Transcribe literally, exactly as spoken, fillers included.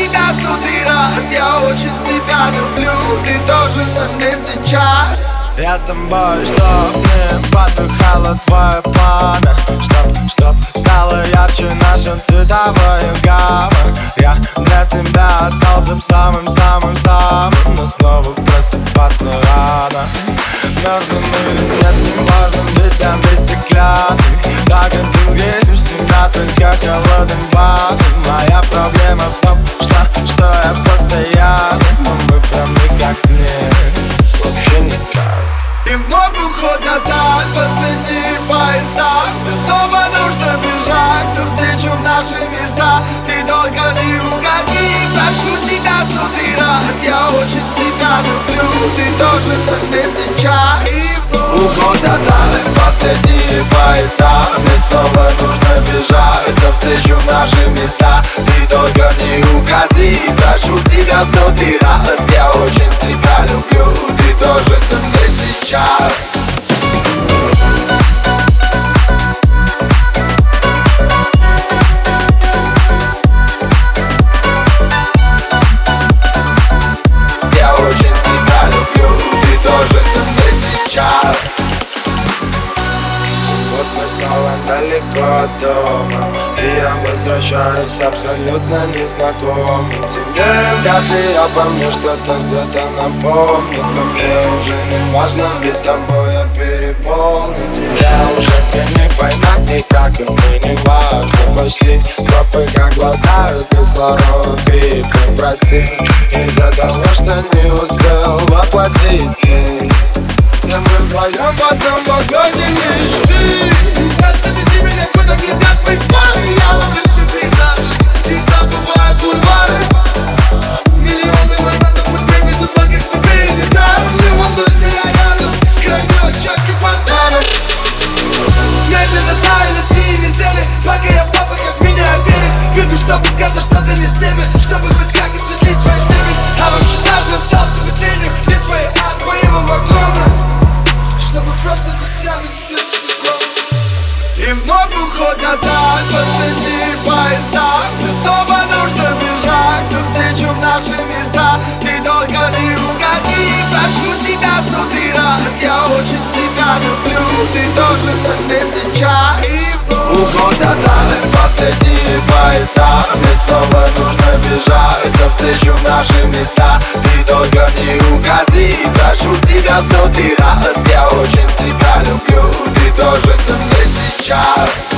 тебя в сотый раз. Я очень тебя люблю, ты тоже на мне сейчас. Я с тобой, чтоб не потухало твое пламя, Чтоб, чтоб стало ярче наша цветовая гамма. Я для тебя остался самым-самым-самым, но снова просыпаться рано. Мёртвым или нет, не важно, ведь я без стеклянный. Так как ты греешь себя только холодным батом. Моя проблема в том, что, что я постоянно, но мы прям никак не, вообще никак. И вновь уходят так последние поезда. Мне снова нужно бежать навстречу в наши места. Ты только не уходи, прошу тебя в сотый раз. Я очень тебя люблю, ты тоже на мне сейчас. И вновь уходят так последние поезда. Мне снова нужно бежать навстречу в наши места. Ты только не уходи, прошу тебя в сотый раз. Я очень тебя люблю, ты тоже на мне сейчас. Я очень тебя люблю, ты тоже на мне сейчас. Вот мы снова далеко от дома, и я возвращаюсь абсолютно незнакомым. Тебе вряд ли обо мне что-то где-то напомнит, но мне уже не важно, ведь тобой я переполнен. Тебя уже не поймать никак, и мне не важно. Почти стропы как глотают кислород, хриплый, прости, из-за того, что не успел воплотить ей. Где мы вдвоем в одном вагоне мечты. Просто вези меня, куда глядят твои фары. Я ловлю все пейзажи и забываю бульвары. Миллионы войн на пути ведут по как тебе и недаром. Не волнуйся, я рядом, кроме четких подарок. Медленно таяли три недели, пока я папа, как меня верит. Бегу, чтобы сказать что-то не с теми, чтобы хоть как осветлить твою темень. А вообще даже остался бы тенью, где твои от твоего вагона, чтобы просто быть рядом без секунд. И вновь уходят так последние поезда. Мне снова нужно бежать навстречу в наши места. Ты только не уходи, прошу тебя в сотый раз. Я очень тебя люблю, ты тоже на мне сейчас. И вновь уходят так последние поезда. Мне снова нужно бежать навстречу в наши места. Ты только не уходи, прошу тебя в сотый раз. Я очень тебя люблю, ты тоже на мне сейчас.